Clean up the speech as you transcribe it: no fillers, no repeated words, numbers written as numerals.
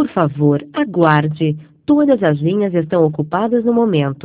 Por favor, aguarde. Todas as linhas estão ocupadas no momento.